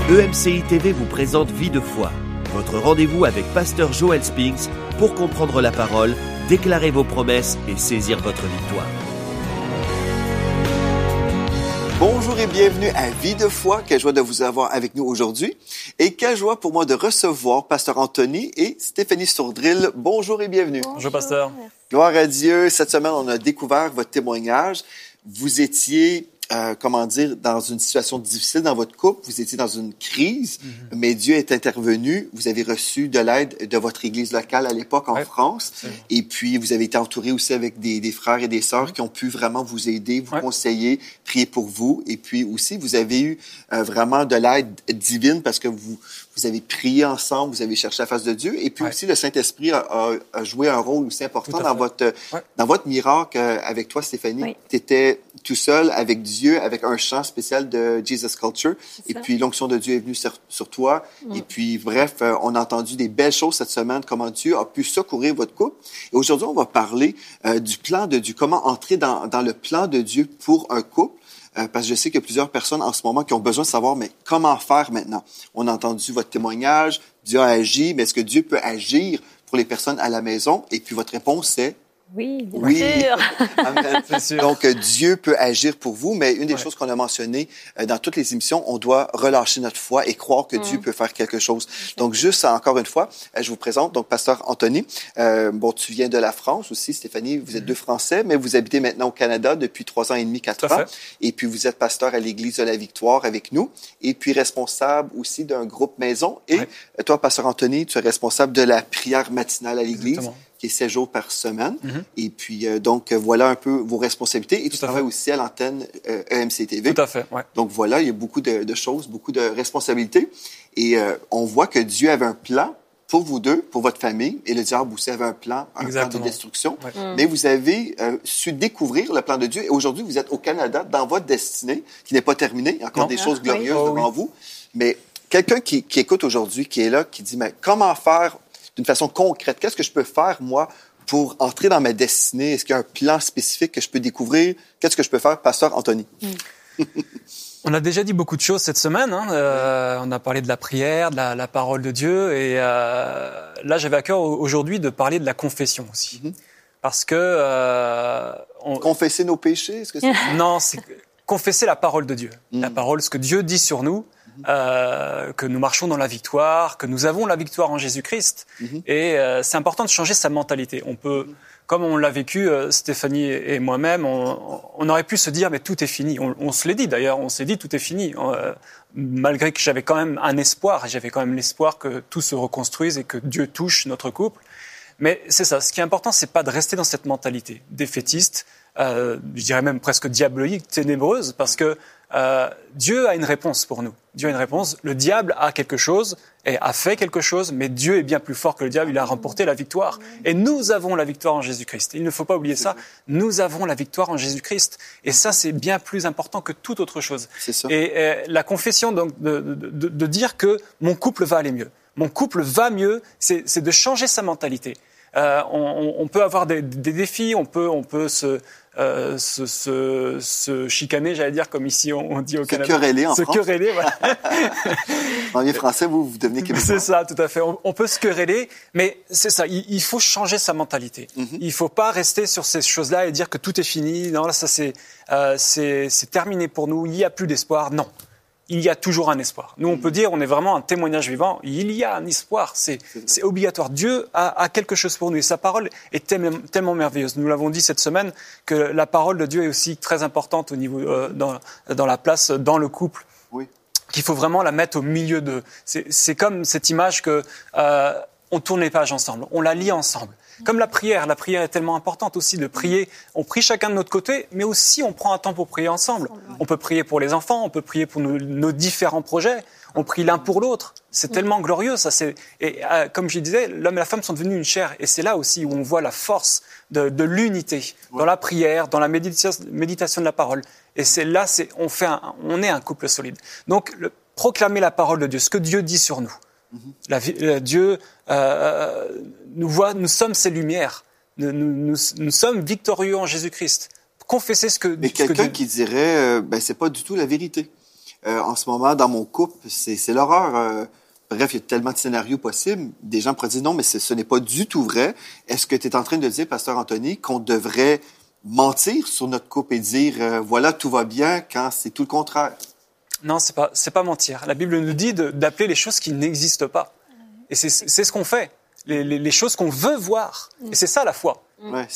EMCI TV vous présente Vie de foi, votre rendez-vous avec Pasteur Joel Spinks pour comprendre la parole, déclarer vos promesses et saisir votre victoire. Bonjour et bienvenue à Vie de foi. Quelle joie de vous avoir avec nous aujourd'hui. Et quelle joie pour moi de recevoir Pasteur Anthony et Stéphanie Sourdril. Bonjour et bienvenue. Bonjour, Pasteur. Gloire à Dieu. Cette semaine, on a découvert votre témoignage. Vous étiez, dans une situation difficile dans votre couple. Vous étiez dans une crise, mais Dieu est intervenu. Vous avez reçu de l'aide de votre église locale à l'époque en France. Et puis, vous avez été entouré aussi avec des frères et des sœurs qui ont pu vraiment vous aider, vous conseiller, prier pour vous. Et puis aussi, vous avez eu vraiment de l'aide divine parce que vous avez prié ensemble, vous avez cherché la face de Dieu. Et puis aussi, le Saint-Esprit a joué un rôle aussi important dans votre miracle avec toi, Stéphanie. Oui. Tu étais tout seul avec Dieu, avec un chant spécial de Jesus Culture. Et puis, l'onction de Dieu est venue sur toi. Et puis, bref, on a entendu des belles choses cette semaine, comment Dieu a pu secourir votre couple. Et aujourd'hui, on va parler du plan de Dieu, comment entrer dans le plan de Dieu pour un couple. Parce que je sais qu'il y a plusieurs personnes en ce moment qui ont besoin de savoir, mais comment faire maintenant? On a entendu votre témoignage, Dieu a agi, mais est-ce que Dieu peut agir pour les personnes à la maison? Et puis votre réponse est... Oui, bien sûr. Amen. C'est sûr. Donc, Dieu peut agir pour vous, mais une des choses qu'on a mentionnées dans toutes les émissions, on doit relâcher notre foi et croire que Dieu peut faire quelque chose. Donc, juste encore une fois, je vous présente donc Pasteur Anthony. Tu viens de la France aussi, Stéphanie. Vous êtes deux Français, mais vous habitez maintenant au Canada depuis 3 ans et demi, 4 ans. Et puis, vous êtes pasteur à l'Église de la Victoire avec nous. Et puis, responsable aussi d'un groupe maison. Et toi, Pasteur Anthony, tu es responsable de la prière matinale à l'Église. Exactement. Qui est 7 jours par semaine. Et puis, voilà un peu vos responsabilités. Et tu travailles aussi à l'antenne EMCI TV. Tout à fait, ouais. Donc, voilà, il y a beaucoup de choses, beaucoup de responsabilités. Et on voit que Dieu avait un plan pour vous deux, pour votre famille. Et le diable aussi avait un plan de destruction. Ouais. Mais vous avez su découvrir le plan de Dieu. Et aujourd'hui, vous êtes au Canada, dans votre destinée, qui n'est pas terminée. Il y a encore des choses glorieuses devant vous. Mais quelqu'un qui écoute aujourd'hui, qui est là, qui dit, mais comment faire d'une façon concrète? Qu'est-ce que je peux faire, moi, pour entrer dans ma destinée? Est-ce qu'il y a un plan spécifique que je peux découvrer? Qu'est-ce que je peux faire, Pasteur Anthony? On a déjà dit beaucoup de choses cette semaine. On a parlé de la prière, de la parole de Dieu. Et là, j'avais à cœur aujourd'hui de parler de la confession aussi. Parce que... Confesser nos péchés? Est-ce que c'est... Non, c'est confesser la parole de Dieu. La parole, ce que Dieu dit sur nous. Que nous marchons dans la victoire, que nous avons la victoire en Jésus-Christ. Et c'est important de changer sa mentalité. On peut, comme on l'a vécu, Stéphanie et moi-même, on aurait pu se dire, mais tout est fini. On se l'est dit d'ailleurs, on s'est dit, tout est fini. Malgré que j'avais quand même un espoir, et j'avais quand même l'espoir que tout se reconstruise et que Dieu touche notre couple. Mais c'est ça, ce qui est important, c'est pas de rester dans cette mentalité défaitiste, je dirais même presque diabolique, ténébreuse, parce que Dieu a une réponse pour nous. Dieu a une réponse. Le diable a quelque chose et a fait quelque chose, mais Dieu est bien plus fort que le diable. Il a remporté la victoire. Et nous avons la victoire en Jésus-Christ. Il ne faut pas oublier ça. Nous avons la victoire en Jésus-Christ. Et ça, c'est bien plus important que toute autre chose. C'est ça. Et la confession, donc, de dire que mon couple va aller mieux. Mon couple va mieux, c'est de changer sa mentalité. On peut avoir des défis, on peut se chicaner, j'allais dire, comme ici on dit au Canada. Se quereller en France. Se quereller, voilà. En bien français, vous devenez québécois. C'est ça, tout à fait. On peut se quereller, mais c'est ça, il faut changer sa mentalité. Il faut pas rester sur ces choses-là et dire que tout est fini. Non, là, ça c'est terminé pour nous, il n'y a plus d'espoir. Non. Il y a toujours un espoir. Nous, on peut dire, on est vraiment un témoignage vivant. Il y a un espoir. C'est obligatoire. Dieu a quelque chose pour nous. Et sa parole est tellement merveilleuse. Nous l'avons dit cette semaine que la parole de Dieu est aussi très importante au niveau, dans la place, dans le couple. Oui. Qu'il faut vraiment la mettre au milieu de... C'est comme cette image que, on tourne les pages ensemble. On la lit ensemble. Comme la prière est tellement importante aussi de prier. On prie chacun de notre côté, mais aussi on prend un temps pour prier ensemble. On peut prier pour les enfants, on peut prier pour nos différents projets. On prie l'un pour l'autre. C'est tellement glorieux, ça. Et comme je disais, l'homme et la femme sont devenus une chair. Et c'est là aussi où on voit la force de l'unité dans la prière, dans la méditation de la parole. Et c'est là, on est un couple solide. Donc, proclamer la parole de Dieu, ce que Dieu dit sur nous. Dieu nous sommes ses lumières. Nous sommes victorieux en Jésus-Christ. Confessez ce que... Mais quelqu'un qui dirait, c'est pas du tout la vérité. en ce moment, dans mon couple, c'est l'horreur. Bref, il y a tellement de scénarios possibles. Des gens pourraient dire non, mais ce n'est pas du tout vrai. Est-ce que tu es en train de dire, Pasteur Anthony, qu'on devrait mentir sur notre couple et dire voilà, tout va bien, quand c'est tout le contraire? Non, c'est pas mentir. La Bible nous dit d'appeler les choses qui n'existent pas. Et c'est ce qu'on fait. Les choses qu'on veut voir. Et c'est ça la foi. Ouais,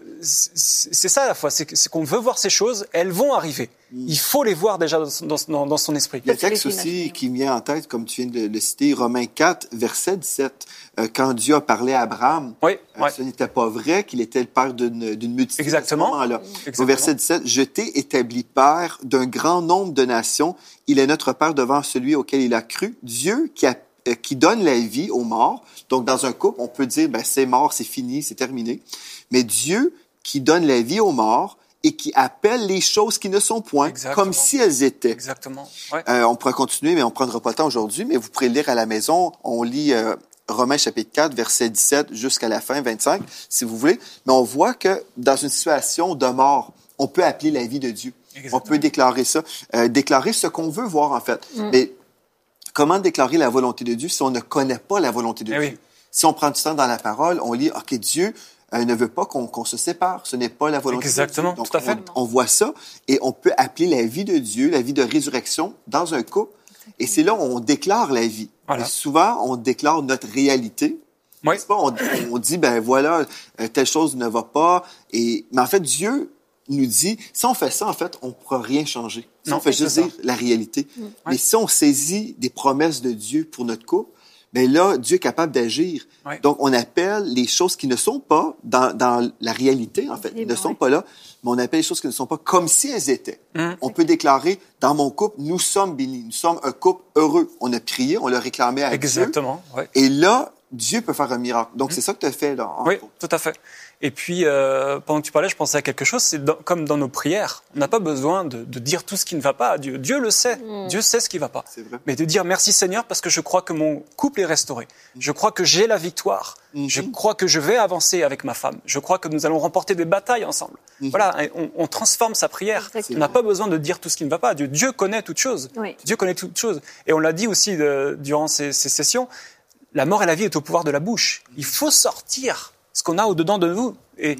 c'est ça la foi. C'est qu'on veut voir ces choses, elles vont arriver. Il faut les voir déjà dans son esprit. Il y a un texte aussi qui me vient en tête, comme tu viens de le citer, Romains 4, verset 17. Quand Dieu a parlé à Abraham, ce n'était pas vrai qu'il était le père d'une multitude. Exactement. À ce moment-là. Au verset 17, « Je t'ai établi père d'un grand nombre de nations. Il est notre père devant celui auquel il a cru. Dieu qui donne la vie aux morts. » Donc, dans un couple, on peut dire, c'est mort, c'est fini, c'est terminé. Mais Dieu qui donne la vie aux morts et qui appelle les choses qui ne sont point comme si elles étaient. Exactement. Ouais. On pourra continuer, mais on ne prendra pas le temps aujourd'hui, mais vous pourrez lire à la maison. On lit Romains chapitre 4, verset 17 jusqu'à la fin, 25, si vous voulez. Mais on voit que dans une situation de mort, on peut appeler la vie de Dieu. Exactement. On peut déclarer ça. Déclarer ce qu'on veut voir, en fait. Mais comment déclarer la volonté de Dieu si on ne connaît pas la volonté de Dieu? Oui. Si on prend du temps dans la parole, on lit, OK, Dieu ne veut pas qu'on se sépare. Ce n'est pas la volonté de Dieu. Exactement, Donc, tout à fait. on voit ça et on peut appeler la vie de Dieu, la vie de résurrection dans un couple. Et c'est là où on déclare la vie. Voilà. Et souvent, on déclare notre réalité. Oui. C'est pas, on dit, voilà, telle chose ne va pas. Mais en fait, Dieu nous dit, si on fait ça, en fait, on ne pourra rien changer. Si on fait juste dire la réalité. Mais si on saisit des promesses de Dieu pour notre couple, mais là, Dieu est capable d'agir. Oui. Donc, on appelle les choses qui ne sont pas dans la réalité, en fait, ne sont pas là, mais on appelle les choses qui ne sont pas comme si elles étaient. On peut déclarer, dans mon couple, nous sommes bénis, nous sommes un couple heureux. On a prié, on l'a réclamé à Dieu. Exactement. Ouais. Et là, Dieu peut faire un miracle. Donc, c'est ça que tu as fait, là. Oui, tout à fait. Et puis, pendant que tu parlais, je pensais à quelque chose, c'est comme dans nos prières. On n'a pas besoin de dire tout ce qui ne va pas à Dieu. Dieu le sait. Dieu sait ce qui ne va pas. C'est vrai. Mais de dire merci Seigneur parce que je crois que mon couple est restauré. Je crois que j'ai la victoire. Je crois que je vais avancer avec ma femme. Je crois que nous allons remporter des batailles ensemble. Voilà, on transforme sa prière. On n'a pas besoin de dire tout ce qui ne va pas à Dieu. Dieu connaît toutes choses. Oui. Dieu connaît toutes choses. Et on l'a dit aussi durant ces sessions, la mort et la vie est au pouvoir de la bouche. Il faut sortir ce qu'on a au-dedans de nous.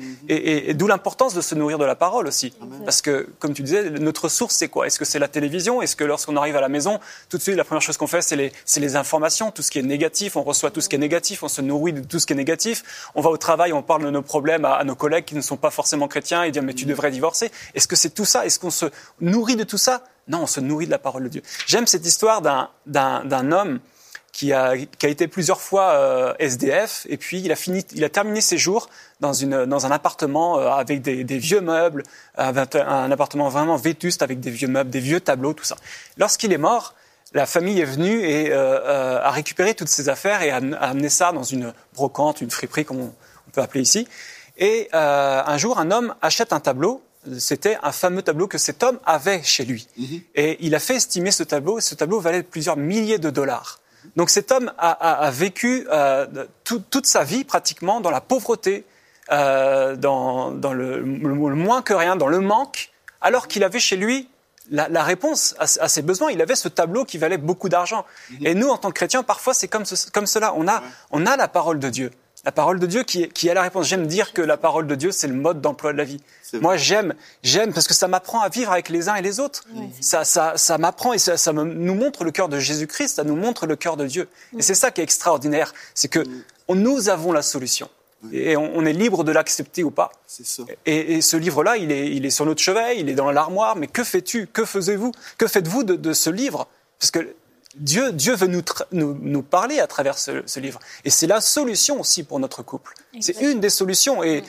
Et d'où l'importance de se nourrir de la parole aussi. Amen. Parce que, comme tu disais, notre source, c'est quoi? Est-ce que c'est la télévision? Est-ce que lorsqu'on arrive à la maison, tout de suite, la première chose qu'on fait, c'est les informations, tout ce qui est négatif, on reçoit tout ce qui est négatif, on se nourrit de tout ce qui est négatif. On va au travail, on parle de nos problèmes à nos collègues qui ne sont pas forcément chrétiens et disent « mais tu devrais divorcer ». Est-ce que c'est tout ça? Est-ce qu'on se nourrit de tout ça? Non, on se nourrit de la parole de Dieu. J'aime cette histoire d'un homme qui a été plusieurs fois SDF, et puis il a terminé ses jours dans un appartement avec des vieux meubles, un appartement vraiment vétuste avec des vieux meubles, des vieux tableaux, tout ça. Lorsqu'il est mort, la famille est venue et a récupéré toutes ses affaires et a amené ça dans une brocante, une friperie, comme on peut appeler ici. Et un jour, un homme achète un tableau. C'était un fameux tableau que cet homme avait chez lui. Et il a fait estimer ce tableau, et ce tableau valait plusieurs milliers de dollars. Donc cet homme a vécu toute sa vie pratiquement dans la pauvreté, dans le moins que rien, dans le manque, alors qu'il avait chez lui la réponse à ses besoins. Il avait ce tableau qui valait beaucoup d'argent. Et nous, en tant que chrétiens, parfois c'est comme cela. On a la parole de Dieu. La parole de Dieu qui a la réponse. J'aime dire que la parole de Dieu, c'est le mode d'emploi de la vie. Moi, j'aime parce que ça m'apprend à vivre avec les uns et les autres. Oui. Ça m'apprend et ça nous montre le cœur de Jésus-Christ, ça nous montre le cœur de Dieu. Et c'est ça qui est extraordinaire, c'est que nous avons la solution. Et on est libre de l'accepter ou pas. C'est ça. Et ce livre-là, il est sur notre chevet, il est dans l'armoire. Mais que fais-tu? Que faisiez-vous? Que faites-vous de ce livre? Parce que Dieu veut nous parler à travers ce livre. Et c'est la solution aussi pour notre couple. Exactement. C'est une des solutions. Et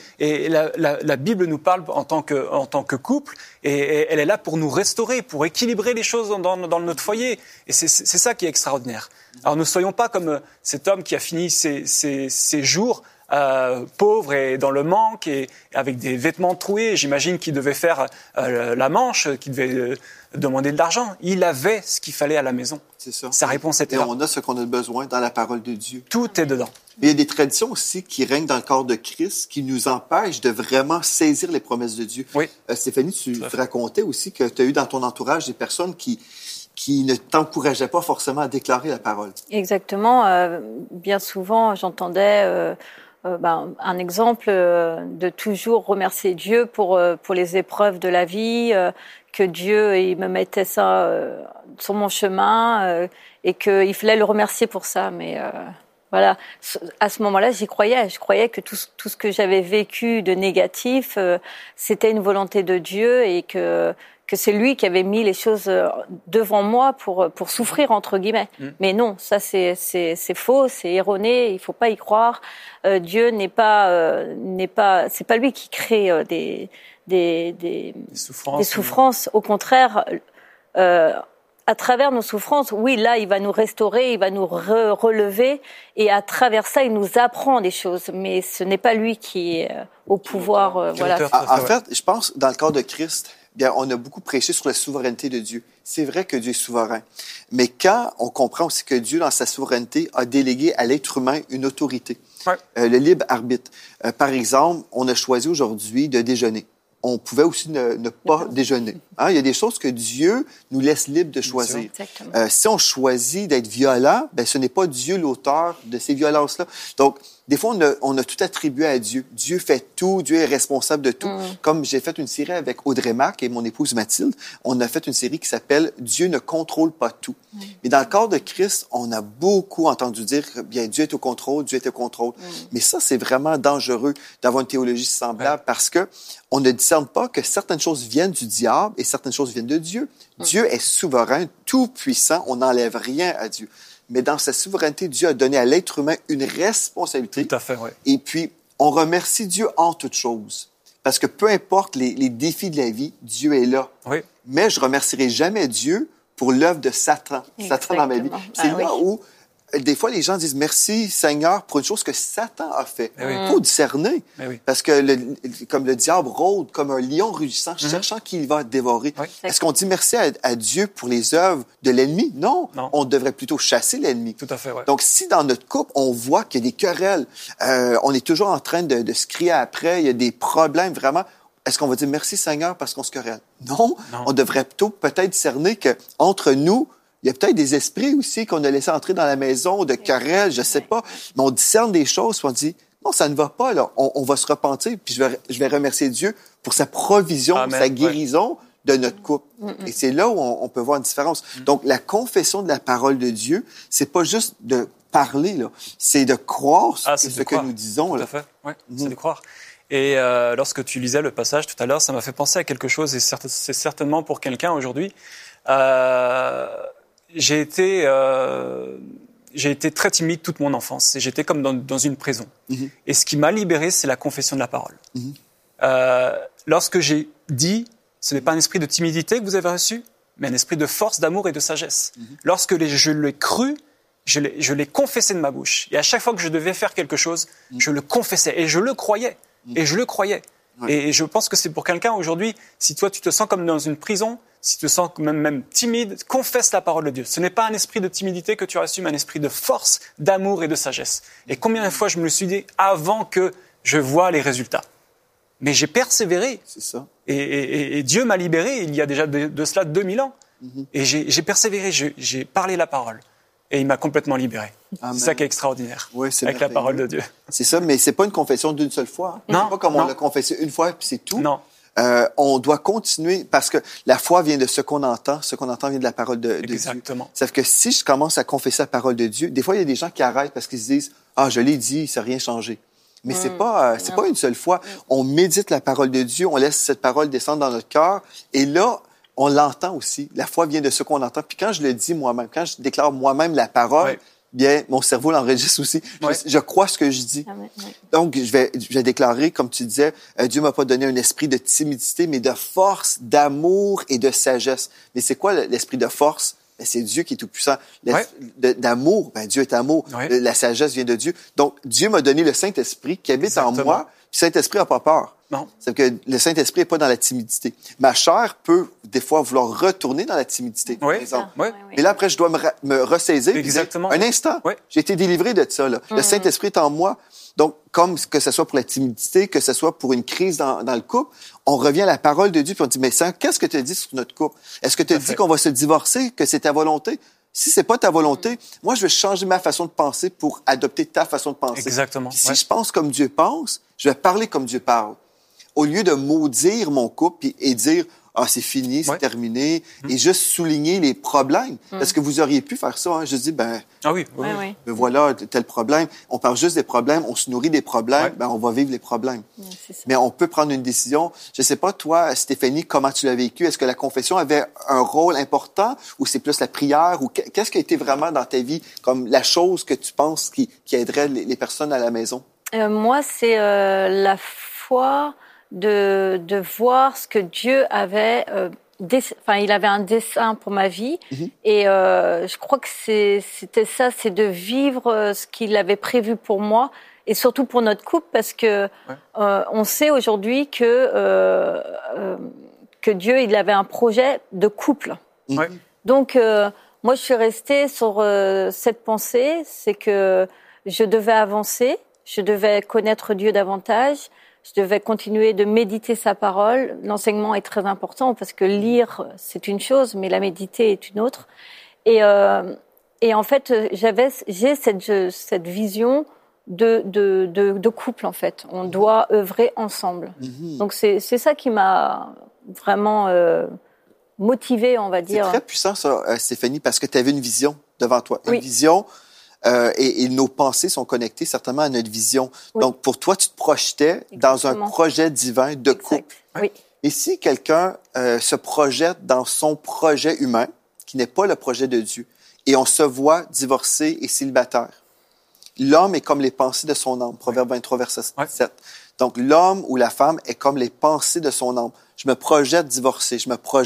la Bible nous parle en tant que couple. Et elle est là pour nous restaurer, pour équilibrer les choses dans notre foyer. Et c'est ça qui est extraordinaire. Alors ne soyons pas comme cet homme qui a fini ses jours pauvre et dans le manque et avec des vêtements troués. J'imagine qu'il devait faire la manche, qu'il devait demander de l'argent. Il avait ce qu'il fallait à la maison. C'est ça. Sa réponse était là. Et on a ce qu'on a besoin dans la parole de Dieu. Tout est dedans. Mais il y a des traditions aussi qui règnent dans le corps de Christ qui nous empêchent de vraiment saisir les promesses de Dieu. Oui. Stéphanie, tu racontais aussi que tu as eu dans ton entourage des personnes qui qui ne t'encourageaient pas forcément à déclarer la parole. Exactement. Bien souvent, j'entendais un exemple de toujours remercier Dieu pour les épreuves de la vie, que Dieu il me mettait ça sur mon chemin et qu'il fallait le remercier pour ça. Mais voilà, à ce moment-là, j'y croyais. Je croyais que tout ce que j'avais vécu de négatif, c'était une volonté de Dieu et que c'est lui qui avait mis les choses devant moi pour souffrir entre guillemets. Mais non, ça c'est faux, c'est erroné, il faut pas y croire. Dieu n'est pas c'est pas lui qui crée des souffrances. Au contraire, à travers nos souffrances, oui, là, il va nous restaurer, il va nous relever, et à travers ça, il nous apprend des choses. Mais ce n'est pas lui qui est au pouvoir. Voilà. En fait, je pense, dans le cas de Christ, bien, on a beaucoup prêché sur la souveraineté de Dieu. C'est vrai que Dieu est souverain. Mais quand on comprend aussi que Dieu, dans sa souveraineté, a délégué à l'être humain une autorité, le libre arbitre. Par exemple, on a choisi aujourd'hui de déjeuner. On pouvait aussi ne pas déjeuner. Hein? Il y a des choses que Dieu nous laisse libre de choisir. Si on choisit d'être violent, ben, ce n'est pas Dieu l'auteur de ces violences-là. Donc, des fois, on a tout attribué à Dieu. Dieu fait tout, Dieu est responsable de tout. Comme j'ai fait une série avec Audrey Mac et mon épouse Mathilde, on a fait une série qui s'appelle « Dieu ne contrôle pas tout ». Mais dans le corps de Christ, on a beaucoup entendu dire que bien, Dieu est au contrôle, Dieu est au contrôle. Mais ça, c'est vraiment dangereux d'avoir une théologie semblable parce que on ne discerne pas que certaines choses viennent du diable et certaines choses viennent de Dieu. Dieu est souverain, tout puissant, on n'enlève rien à Dieu. Mais dans sa souveraineté, Dieu a donné à l'être humain une responsabilité. Tout à fait, oui. Et puis, on remercie Dieu en toutes choses. Parce que peu importe les défis de la vie, Dieu est là. Oui. Mais je remercierai jamais Dieu pour l'œuvre de Satan. Satan dans ma vie. C'est là où, des fois, les gens disent merci Seigneur pour une chose que Satan a fait. Il faut discerner. Parce que comme le diable rôde comme un lion rugissant, cherchant qui il va dévorer. Est-ce qu'on dit merci à Dieu pour les œuvres de l'ennemi? Non. On devrait plutôt chasser l'ennemi. Tout à fait, ouais. Donc, si dans notre couple, on voit qu'il y a des querelles, on est toujours en train de se crier après, il y a des problèmes vraiment, est-ce qu'on va dire merci Seigneur parce qu'on se querelle? Non. On devrait plutôt peut-être discerner qu'entre nous, il y a peut-être des esprits aussi qu'on a laissé entrer dans la maison, de querelles, je sais pas. Mais on discerne des choses, puis on dit, non, ça ne va pas, là. On va se repentir, puis je vais remercier Dieu pour sa provision, sa guérison de notre couple. Et c'est là où on peut voir une différence. Donc, la confession de la parole de Dieu, c'est pas juste de parler, là. C'est de croire ce que nous disons, là. Tout à fait, oui. C'est de croire. Et lorsque tu lisais le passage tout à l'heure, ça m'a fait penser à quelque chose, et c'est certainement pour quelqu'un aujourd'hui. J'ai été très timide toute mon enfance et j'étais comme dans une prison. Et ce qui m'a libéré, c'est la confession de la parole. Lorsque j'ai dit, ce n'est pas un esprit de timidité que vous avez reçu, mais un esprit de force, d'amour et de sagesse. Lorsque je l'ai cru, je l'ai confessé de ma bouche. Et à chaque fois que je devais faire quelque chose, je le confessais et je le croyais. Et je le croyais. Et je pense que c'est pour quelqu'un aujourd'hui, si toi tu te sens comme dans une prison, si tu te sens même timide, confesse la parole de Dieu. Ce n'est pas un esprit de timidité que tu as reçu, mais un esprit de force, d'amour et de sagesse. Et combien de fois je me le suis dit avant que je vois les résultats. Mais j'ai persévéré. C'est ça. Et Dieu m'a libéré il y a déjà de cela 2000 ans. Et j'ai persévéré, j'ai parlé la parole. Et il m'a complètement libéré. Amen. C'est ça qui est extraordinaire, avec la parole de Dieu. C'est ça, mais c'est pas une confession d'une seule fois. Non. C'est pas comme on l'a confessé une fois, puis c'est tout. Non. On doit continuer, parce que la foi vient de ce qu'on entend vient de la parole de Dieu. Exactement. C'est-à-dire que si je commence à confesser la parole de Dieu, des fois, il y a des gens qui arrêtent parce qu'ils se disent « Ah, je l'ai dit, ça n'a rien changé ». Mais c'est pas une seule fois. On médite la parole de Dieu, on laisse cette parole descendre dans notre cœur, et là, on l'entend aussi. La foi vient de ce qu'on entend. Puis quand je le dis moi-même, quand je déclare moi-même la parole, bien, mon cerveau l'enregistre aussi. Je crois ce que je dis. Donc, je vais déclarer, comme tu disais, Dieu m'a pas donné un esprit de timidité, mais de force, d'amour et de sagesse. Mais c'est quoi l'esprit de force? Ben, c'est Dieu qui est tout-puissant. D'amour, ben, Dieu est amour. La sagesse vient de Dieu. Donc, Dieu m'a donné le Saint-Esprit qui habite en moi. Puis Saint-Esprit n'a pas peur. Non. C'est que le Saint-Esprit n'est pas dans la timidité. Ma chair peut, des fois, vouloir retourner dans la timidité, par exemple. Oui. Mais là, après, je dois me ressaisir. Exactement. Un instant, Oui. j'ai été délivré de ça. Là. Le Saint-Esprit est en moi. Donc, comme que ce soit pour la timidité, que ce soit pour une crise dans le couple, on revient à la parole de Dieu puis on dit, mais Seigneur, qu'est-ce que tu as dit sur notre couple? Est-ce que tu as dit qu'on va se divorcer, que c'est ta volonté? Si c'est pas ta volonté, moi, je vais changer ma façon de penser pour adopter ta façon de penser. Exactement. Puis si je pense comme Dieu pense, je vais parler comme Dieu parle. Au lieu de maudire mon couple et dire « Ah, c'est fini, c'est terminé », et juste souligner les problèmes. Parce que vous auriez pu faire ça, hein. Je dis, Ah oui. ben voilà, tel problème. On parle juste des problèmes, on se nourrit des problèmes, on va vivre les problèmes. C'est ça. Mais on peut prendre une décision. Je sais pas, toi, Stéphanie, comment tu l'as vécu? Est-ce que la confession avait un rôle important ou c'est plus la prière? Ou qu'est-ce qui a été vraiment dans ta vie comme la chose que tu penses qui aiderait les personnes à la maison? Moi, c'est la foi de voir ce que Dieu avait. Il avait un dessein pour ma vie, et je crois que c'était ça, c'est de vivre ce qu'il avait prévu pour moi, et surtout pour notre couple, parce que on sait aujourd'hui que Dieu, il avait un projet de couple. Donc moi, je suis restée sur cette pensée, c'est que je devais avancer, je devais connaître Dieu davantage. Je devais continuer de méditer sa parole. L'enseignement est très important parce que lire, c'est une chose, mais la méditer est une autre. Et en fait, j'ai cette vision de couple, en fait. On doit œuvrer ensemble. Donc, c'est ça qui m'a vraiment motivée, on va dire. C'est très puissant, ça, Stéphanie, parce que tu avais une vision devant toi. Une vision... et nos pensées sont connectées certainement à notre vision. Donc, pour toi, tu te projetais dans un projet divin de couple. Oui. Et si quelqu'un se projette dans son projet humain, qui n'est pas le projet de Dieu, et on se voit divorcé et célibataire, l'homme est comme les pensées de son âme. Proverbe 23, verset 7. Donc, l'homme ou la femme est comme les pensées de son âme. Je me projette divorcé,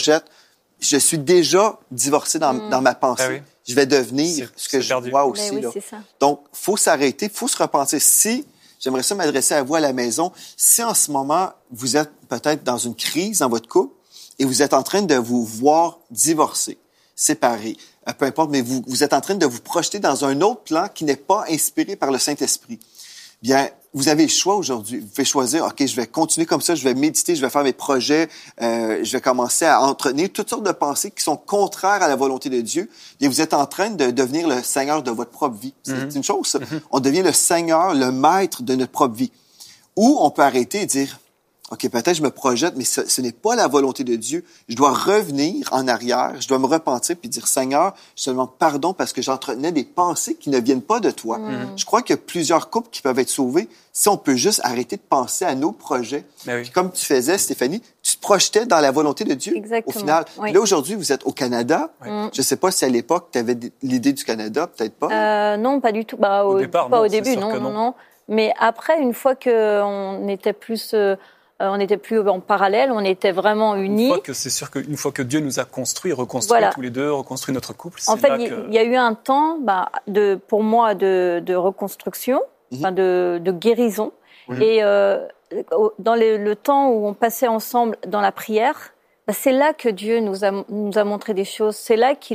je suis déjà divorcé dans ma pensée. Je vais devenir ce que je vois aussi. Oui, là. c'est ça. Donc, faut s'arrêter, faut se repentir. Si, j'aimerais ça m'adresser à vous à la maison, si en ce moment, vous êtes peut-être dans une crise dans votre couple et vous êtes en train de vous voir divorcer, séparer, peu importe, mais vous êtes en train de vous projeter dans un autre plan qui n'est pas inspiré par le Saint-Esprit, bien, vous avez le choix aujourd'hui. Vous pouvez choisir, OK, je vais continuer comme ça, je vais méditer, je vais faire mes projets, je vais commencer à entretenir toutes sortes de pensées qui sont contraires à la volonté de Dieu. Et vous êtes en train de devenir le Seigneur de votre propre vie. C'est une chose, ça. On devient le Seigneur, le maître de notre propre vie. Ou on peut arrêter et dire, OK, peut-être je me projette, mais ce n'est pas la volonté de Dieu. Je dois revenir en arrière, je dois me repentir puis dire, Seigneur, je te demande pardon parce que j'entretenais des pensées qui ne viennent pas de toi. Je crois qu'il y a plusieurs couples qui peuvent être sauvés si on peut juste arrêter de penser à nos projets. Puis comme tu faisais, Stéphanie, tu te projetais dans la volonté de Dieu. Exactement. Au final. Là, aujourd'hui, vous êtes au Canada. Je ne sais pas si à l'époque, tu avais l'idée du Canada, peut-être pas. Non, pas du tout. Au départ, pas non, au début, non. Mais après, une fois qu'on était plus... on n'était plus en parallèle, on était vraiment unis. C'est sûr qu'une fois que Dieu nous a reconstruit tous les deux, reconstruit notre couple, en fait, il y a eu un temps, pour moi, de reconstruction, de guérison. Et dans le temps où on passait ensemble dans la prière, c'est là que Dieu nous a montré des choses. C'est là qu'il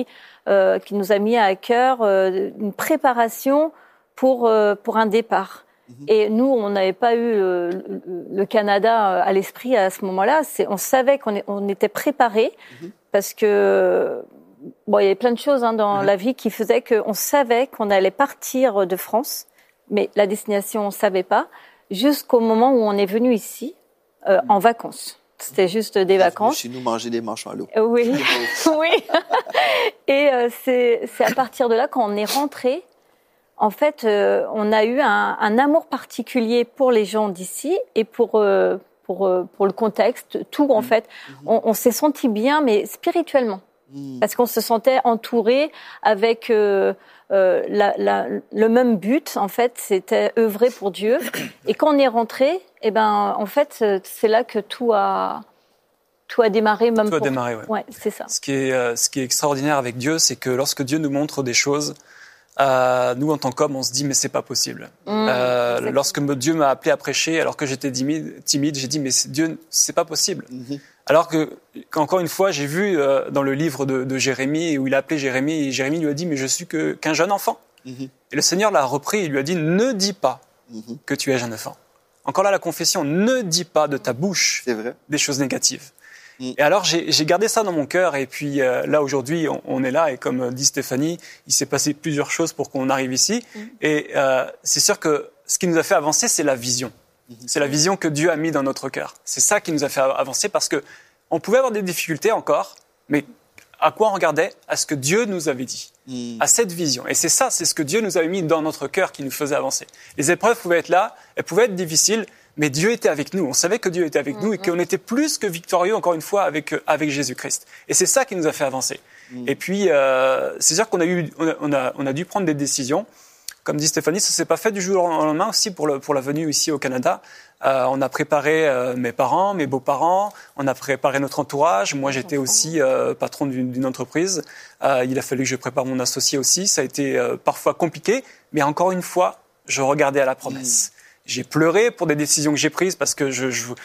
nous a mis à cœur une préparation pour un départ. Et nous, on n'avait pas eu le Canada à l'esprit à ce moment-là. On savait qu'on était préparés parce que il y avait plein de choses dans la vie qui faisaient qu'on savait qu'on allait partir de France, mais la destination, on savait pas, jusqu'au moment où on est venu ici en vacances. C'était juste des vacances. Chez nous, manger des marshmallows. Oui, oui. Et c'est à partir de là, quand on est rentré. En fait, on a eu un amour particulier pour les gens d'ici et pour le contexte, tout en fait. On s'est senti bien, mais spirituellement, parce qu'on se sentait entouré avec le même but. En fait, c'était œuvrer pour Dieu. Et quand on est rentré, en fait, c'est là que tout a démarré. Tout a démarré, ouais. Ouais, c'est ça. Ce qui est extraordinaire avec Dieu, c'est que lorsque Dieu nous montre des choses, nous, en tant qu'hommes, on se dit, mais c'est pas possible. Lorsque Dieu m'a appelé à prêcher, alors que j'étais timide, j'ai dit, mais Dieu, c'est pas possible. Alors qu'encore une fois, j'ai vu dans le livre de Jérémie, où il a appelé Jérémie, et Jérémie lui a dit, mais je suis qu'un jeune enfant. Et le Seigneur l'a repris, il lui a dit, ne dis pas que tu es jeune enfant. Encore là, la confession, ne dis pas de ta bouche des choses négatives. Et alors, j'ai gardé ça dans mon cœur. Et puis là, aujourd'hui, on est là. Et comme dit Stéphanie, il s'est passé plusieurs choses pour qu'on arrive ici. Et c'est sûr que ce qui nous a fait avancer, c'est la vision. C'est la vision que Dieu a mis dans notre cœur. C'est ça qui nous a fait avancer parce que on pouvait avoir des difficultés encore, mais à quoi on regardait? À ce que Dieu nous avait dit, à cette vision. Et c'est ça, c'est ce que Dieu nous avait mis dans notre cœur qui nous faisait avancer. Les épreuves pouvaient être là, elles pouvaient être difficiles, mais Dieu était avec nous. On savait que Dieu était avec nous et qu'on était plus que victorieux, encore une fois, avec Jésus-Christ. Et c'est ça qui nous a fait avancer. Et puis, c'est sûr qu'on a dû prendre des décisions. Comme dit Stéphanie, ça s'est pas fait du jour au lendemain aussi pour la venue ici au Canada. On a préparé mes parents, mes beaux-parents, on a préparé notre entourage. Moi, j'étais aussi patron d'une entreprise. Il a fallu que je prépare mon associé aussi. Ça a été parfois compliqué, mais encore une fois, je regardais à la promesse. J'ai pleuré pour des décisions que j'ai prises parce que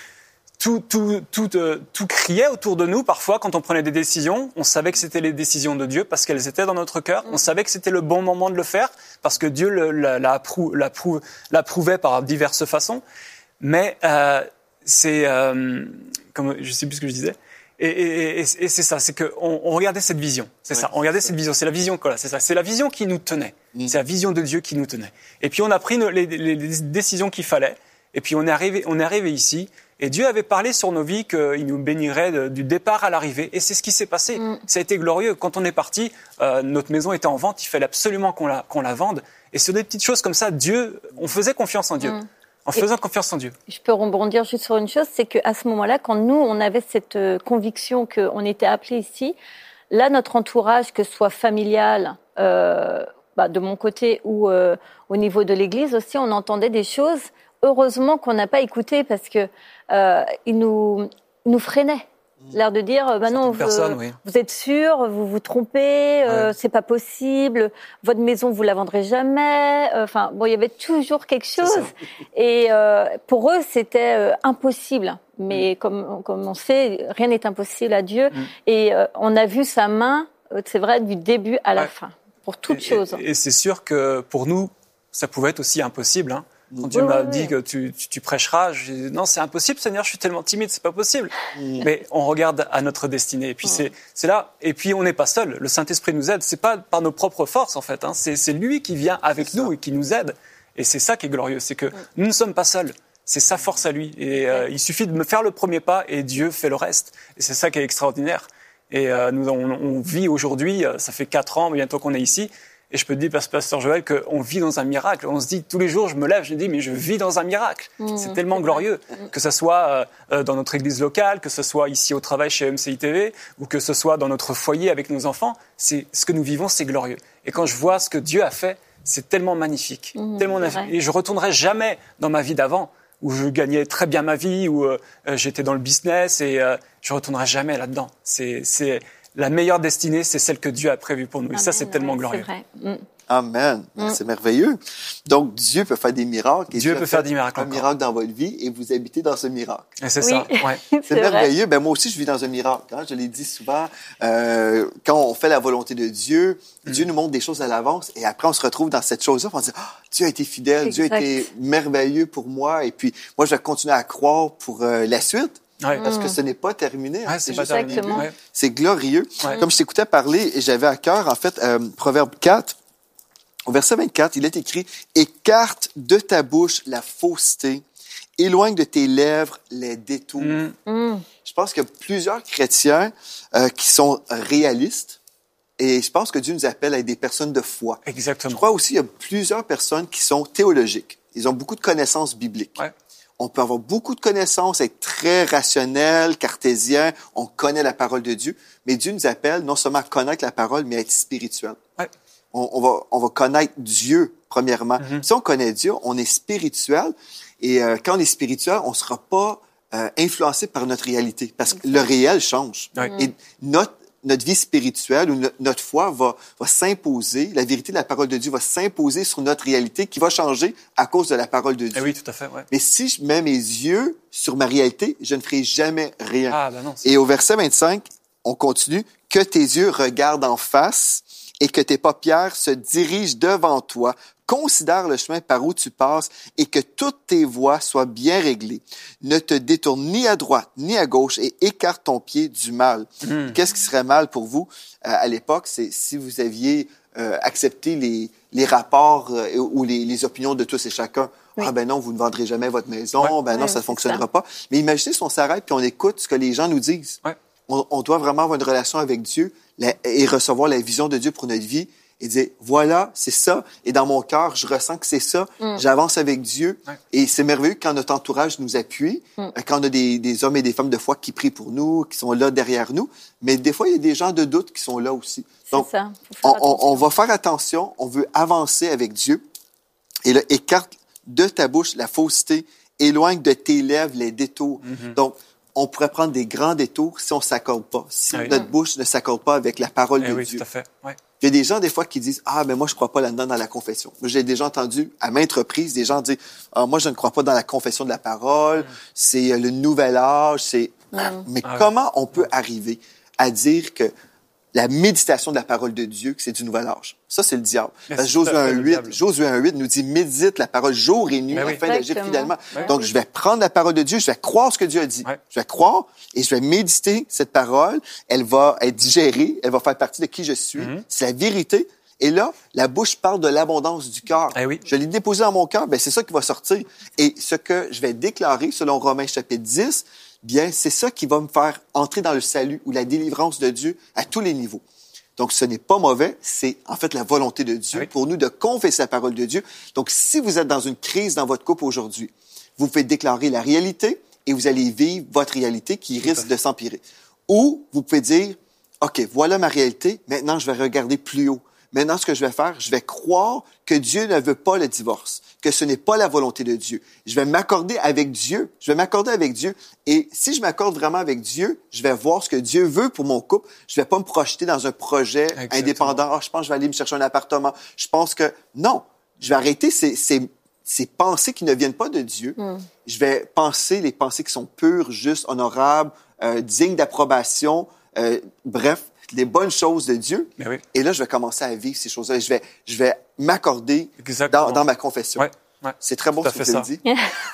tout criait autour de nous. Parfois, quand on prenait des décisions, on savait que c'était les décisions de Dieu parce qu'elles étaient dans notre cœur. On savait que c'était le bon moment de le faire parce que Dieu l'approuvait par diverses façons. Mais c'est comme je sais plus ce que je disais. Et c'est ça, c'est que on regardait cette vision. C'est ça, on regardait cette vision. C'est la vision quoi là. C'est ça, c'est la vision qui nous tenait. C'est la vision de Dieu qui nous tenait. Et puis on a pris les décisions qu'il fallait. Et puis on est arrivé ici. Et Dieu avait parlé sur nos vies qu'il nous bénirait du départ à l'arrivée. Et c'est ce qui s'est passé. Ça a été glorieux. Quand on est parti, notre maison était en vente. Il fallait absolument qu'on la vende. Et sur des petites choses comme ça, on faisait confiance en Dieu. En faisant confiance en Dieu. Je peux rebondir juste sur une chose, c'est qu'à ce moment-là, quand nous, on avait cette conviction qu'on était appelés ici, là, notre entourage, que ce soit familial, de mon côté ou au niveau de l'Église aussi, on entendait des choses. Heureusement qu'on n'a pas écouté parce que ils nous freinaient. L'air de dire, non, vous êtes sûr, vous vous trompez, c'est pas possible, votre maison vous la vendrez jamais. Enfin, il y avait toujours quelque chose. Et pour eux, c'était impossible. Mais comme on sait, rien n'est impossible à Dieu. Et on a vu sa main, c'est vrai, du début à la fin, pour toute chose. Et c'est sûr que pour nous, ça pouvait être aussi impossible. Hein. Quand Dieu m'a dit que tu prêcheras, j'ai dit non, c'est impossible, Seigneur, je suis tellement timide, c'est pas possible. Mais on regarde à notre destinée. Et puis c'est là. Et puis on n'est pas seul. Le Saint-Esprit nous aide. C'est pas par nos propres forces en fait. Hein. C'est lui qui vient avec nous et qui nous aide. Et c'est ça qui est glorieux, c'est que nous ne sommes pas seuls. C'est sa force à lui. Et il suffit de me faire le premier pas et Dieu fait le reste. Et c'est ça qui est extraordinaire. Et nous on vit aujourd'hui. Ça fait 4 ans bientôt qu'on est ici. Et je peux te dire, Pasteur Joël, qu'on vit dans un miracle. On se dit, tous les jours, je me lève, je me dis, mais je vis dans un miracle. C'est tellement glorieux. Que ce soit dans notre église locale, que ce soit ici au travail chez MCI TV, ou que ce soit dans notre foyer avec nos enfants, ce que nous vivons, c'est glorieux. Et quand je vois ce que Dieu a fait, c'est tellement magnifique. Tellement magnifique. Et je retournerai jamais dans ma vie d'avant, où je gagnais très bien ma vie, où j'étais dans le business, et je retournerai jamais là-dedans. La meilleure destinée, c'est celle que Dieu a prévue pour nous. Et ça, c'est tellement glorieux. C'est vrai. Amen. C'est merveilleux. Donc, Dieu peut faire des miracles. Dieu peut faire des miracles un miracle dans votre vie et vous habitez dans ce miracle. Et c'est ça. Ouais. C'est merveilleux. Ben, moi aussi, je vis dans un miracle. Hein? Je l'ai dit souvent. Quand on fait la volonté de Dieu, Dieu nous montre des choses à l'avance et après, on se retrouve dans cette chose-là. On se dit, Dieu a été fidèle. Dieu a été merveilleux pour moi. Et puis, moi, je vais continuer à croire pour la suite. Parce que ce n'est pas terminé. Hein, c'est juste un début. C'est glorieux. Comme je t'écoutais parler, et j'avais à cœur, en fait, Proverbe 4, au verset 24, il est écrit « Écarte de ta bouche la fausseté, éloigne de tes lèvres les détours. Je pense qu'il y a plusieurs chrétiens qui sont réalistes et je pense que Dieu nous appelle à être des personnes de foi. Exactement. Je crois aussi qu'il y a plusieurs personnes qui sont théologiques. Ils ont beaucoup de connaissances bibliques. On peut avoir beaucoup de connaissances, être très rationnel, cartésien, on connaît la parole de Dieu, mais Dieu nous appelle non seulement à connaître la parole, mais à être spirituel. On va connaître Dieu, premièrement. Si on connaît Dieu, on est spirituel, et quand on est spirituel, on ne sera pas influencé par notre réalité, parce que le réel change. Et notre vie spirituelle ou notre foi va s'imposer, la vérité de la parole de Dieu va s'imposer sur notre réalité qui va changer à cause de la parole de Dieu. Eh oui, tout à fait, ouais. Mais si je mets mes yeux sur ma réalité, je ne ferai jamais rien. Ah, ben non. Et au verset 25, on continue, « Que tes yeux regardent en face et que tes paupières se dirigent devant toi. Considère le chemin par où tu passes et que toutes tes voies soient bien réglées. Ne te détourne ni à droite ni à gauche et écarte ton pied du mal. » Qu'est-ce qui serait mal pour vous à l'époque? C'est si vous aviez accepté les rapports ou les opinions de tous et chacun. Oui. Ah ben non, vous ne vendrez jamais votre maison. Ouais. Ben non, ça ne fonctionnera pas. Mais imaginez si on s'arrête puis on écoute ce que les gens nous disent. Ouais. On doit vraiment avoir une relation avec Dieu et recevoir la vision de Dieu pour notre vie et dire, voilà, c'est ça. Et dans mon cœur, je ressens que c'est ça. J'avance avec Dieu. Ouais. Et c'est merveilleux quand notre entourage nous appuie, quand on a des hommes et des femmes de foi qui prient pour nous, qui sont là derrière nous. Mais des fois, il y a des gens de doute qui sont là aussi. Donc, on va faire attention. On veut avancer avec Dieu. Et là, écarte de ta bouche la fausseté. Éloigne de tes lèvres les détours. Donc, on pourrait prendre des grands détours si on ne s'accorde pas, si notre bouche ne s'accorde pas avec la parole de Dieu. Tout à fait. Ouais. Il y a des gens, des fois, qui disent « Ah, mais moi, je ne crois pas là-dedans dans la confession. » J'ai déjà entendu, à maintes reprises, des gens dire « Ah, moi, je ne crois pas dans la confession de la parole. C'est le nouvel âge. » Mais comment on peut arriver à dire que la méditation de la parole de Dieu, que c'est du nouvel âge? Ça, c'est le diable. Parce que Josué 1.8 nous dit « Médite la parole jour et nuit afin d'agir fidèlement. » Donc, je vais prendre la parole de Dieu, je vais croire ce que Dieu a dit. Je vais croire et je vais méditer cette parole. Elle va être digérée, elle va faire partie de qui je suis. C'est la vérité. Et là, la bouche parle de l'abondance du cœur. Je l'ai déposé dans mon cœur, ben c'est ça qui va sortir. Et ce que je vais déclarer, selon Romains chapitre 10, bien, c'est ça qui va me faire entrer dans le salut ou la délivrance de Dieu à tous les niveaux. Donc, ce n'est pas mauvais, c'est en fait la volonté de Dieu pour nous de confesser la parole de Dieu. Donc, si vous êtes dans une crise dans votre couple aujourd'hui, vous pouvez déclarer la réalité et vous allez vivre votre réalité qui risque de s'empirer. Ou vous pouvez dire, OK, voilà ma réalité, maintenant je vais regarder plus haut. Maintenant, ce que je vais faire, je vais croire que Dieu ne veut pas le divorce, que ce n'est pas la volonté de Dieu. Je vais m'accorder avec Dieu. Et si je m'accorde vraiment avec Dieu, je vais voir ce que Dieu veut pour mon couple. Je vais pas me projeter dans un projet indépendant. Ah, je pense que je vais aller me chercher un appartement. Je pense que non. Je vais arrêter ces pensées qui ne viennent pas de Dieu. Je vais penser les pensées qui sont pures, justes, honorables, dignes d'approbation. Bref, les bonnes choses de Dieu. Et là, je vais commencer à vivre ces choses-là. Je vais m'accorder dans ma confession. C'est très bon ce que tu as dit.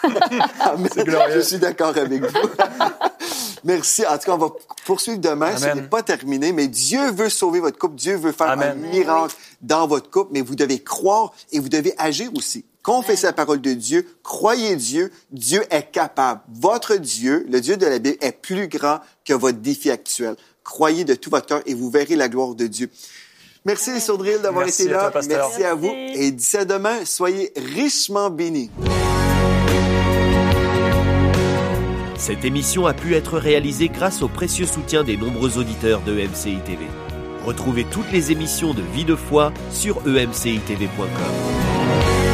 Je suis d'accord avec vous. Merci. En tout cas, on va poursuivre demain. Ce n'est pas terminé, mais Dieu veut sauver votre couple. Dieu veut faire un miracle dans votre couple, mais vous devez croire et vous devez agir aussi. Confessez la parole de Dieu, croyez Dieu, Dieu est capable. Votre Dieu, le Dieu de la Bible, est plus grand que votre défi actuel. Croyez de tout votre cœur et vous verrez la gloire de Dieu. Merci les Sourdrilles d'avoir été là. Merci à vous. Et d'ici à demain, soyez richement bénis. Cette émission a pu être réalisée grâce au précieux soutien des nombreux auditeurs de EMCI TV. Retrouvez toutes les émissions de Vie de foi sur emcitv.com.